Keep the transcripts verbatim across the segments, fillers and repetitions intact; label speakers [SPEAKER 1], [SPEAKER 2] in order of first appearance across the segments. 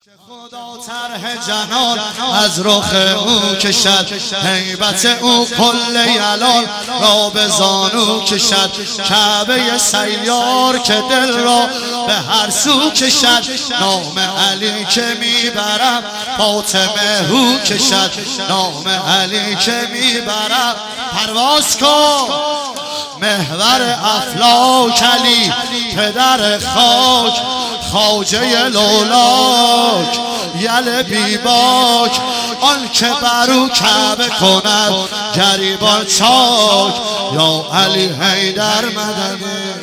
[SPEAKER 1] خدا طرح جهان از رخ او کشد، هیبت او کل یلال را به زانو کشد، کعبه سیار که دل را به هر سو کشد، نام علی که میبرم فاطمه هو کشد، نام علی که میبرم پرواز کن محور افلاک علی پدر خاک خواجه لولاک یل بیباک آن که برو کعبه کند گریبان چاک یا علی حیدر مدده.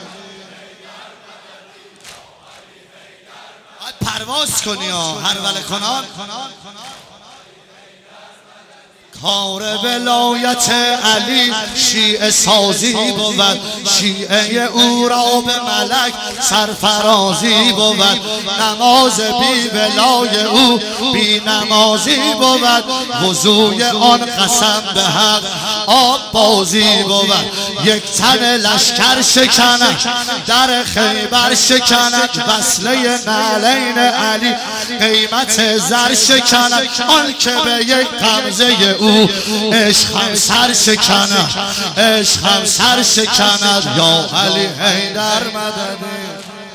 [SPEAKER 1] پرواز کنی ها هر ول کنان کار ولایت علی شیعه سازی بود، شیعه او را به ملک سرفرازی بود، نماز بی ولای او بی نمازی بود، وضوی آن قسم به حق آب بازی بود، یک تن لشکر شکند در خیبر شکند، وصله نعلین علی قیمت زر شکند، آن که به یک غمزه او عشق هم سر شکند، عشق هم سر شکند یا علی حیدر مدده.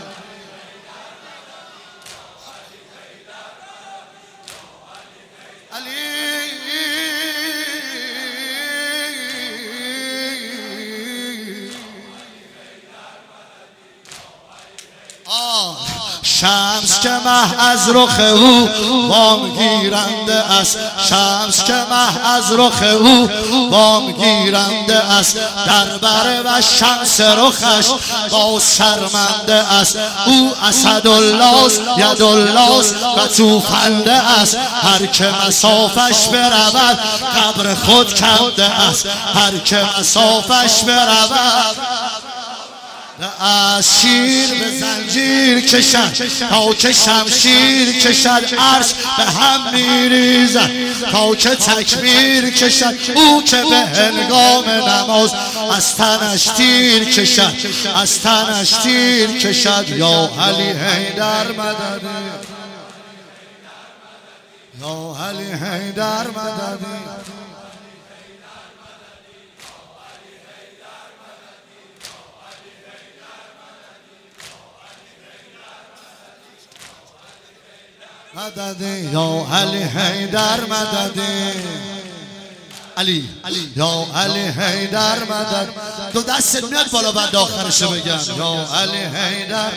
[SPEAKER 1] شمس که مه از رخ او وام گیرنده است، شمس که مه از رخ او وام گیرنده است، در بر و شمس رخش باز شرمنده است، او اسدالله است یدالله است و توفنده است، هر که مسافش برود قبر خود کنده است، هر که مسافش برود از شیر به زنجیر کشد تا که شمشیر کشد، عرش به هم میریزد تا که تکبیر کشد، او که به هنگام نماز از تنش تیر کشد، از تنش تیر کشد یا علی حیدر مدده، یا علی حیدر مدده. مدده یا علی حیدر مدده، علی یا علی حیدر مدد. دو دستت میاد بالا بعد آخرشو بگم یا علی حیدر.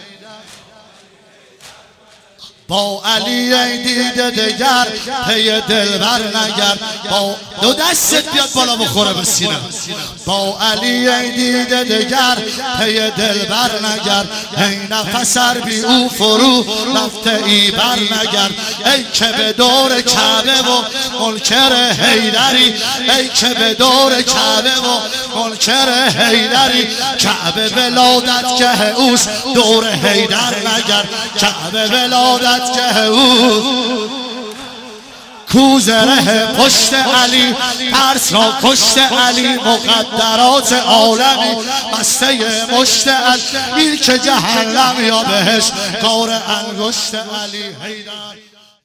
[SPEAKER 1] با علی ای دیده دگر پی دلبر نگرد، با دو دستت بیاد بالا بخوره به سینه. با علی ای دیده دگر پی دلبر نگرد، ای نفس بی او فرو رفته ای بر نگرد، ای که به دور کعبه و منکر حیدری، ای که به دور کعبه و منکر حیدری، کعبه ولادت که اوست دور حیدر نگرد، کعبه ولادت که او کوزره پشت علی ترس را کشت علی، مقدرات عالمی بسته مشت علی، میر که جهنم یا بهش کار انگشت علی حیدر.